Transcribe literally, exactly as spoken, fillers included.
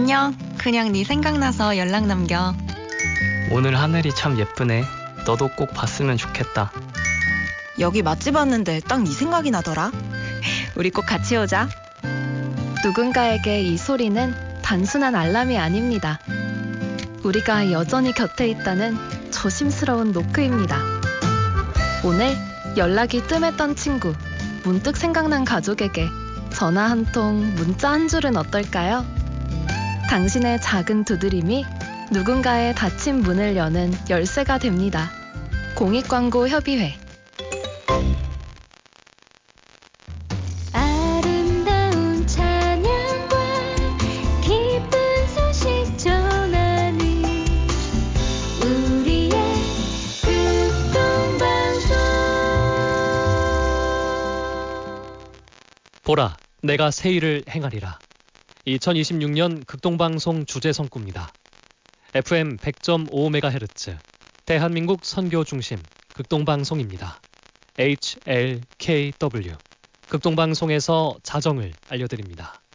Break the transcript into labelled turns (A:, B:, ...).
A: 안녕. 그냥 네 생각나서 연락 남겨.
B: 오늘 하늘이 참 예쁘네. 너도 꼭 봤으면 좋겠다.
A: 여기 맛집 왔는데 딱 네 생각이 나더라. 우리 꼭 같이 오자.
C: 누군가에게 이 소리는 단순한 알람이 아닙니다. 우리가 여전히 곁에 있다는 조심스러운 노크입니다. 오늘 연락이 뜸했던 친구, 문득 생각난 가족에게 전화 한 통, 문자 한 줄은 어떨까요? 당신의 작은 두드림이 누군가의 닫힌 문을 여는 열쇠가 됩니다. 공익광고협의회.
D: 아름다운 찬양과 기쁜 소식 전하는 우리의 극동방송.
E: 보라, 내가 새 일을 행하리라. 이천이십육 년 극동방송 주제성구입니다. 에프엠 백 점 오 메가헤르츠 대한민국 선교 중심 극동방송입니다. 에이치엘케이더블유 극동방송에서 자정을 알려드립니다.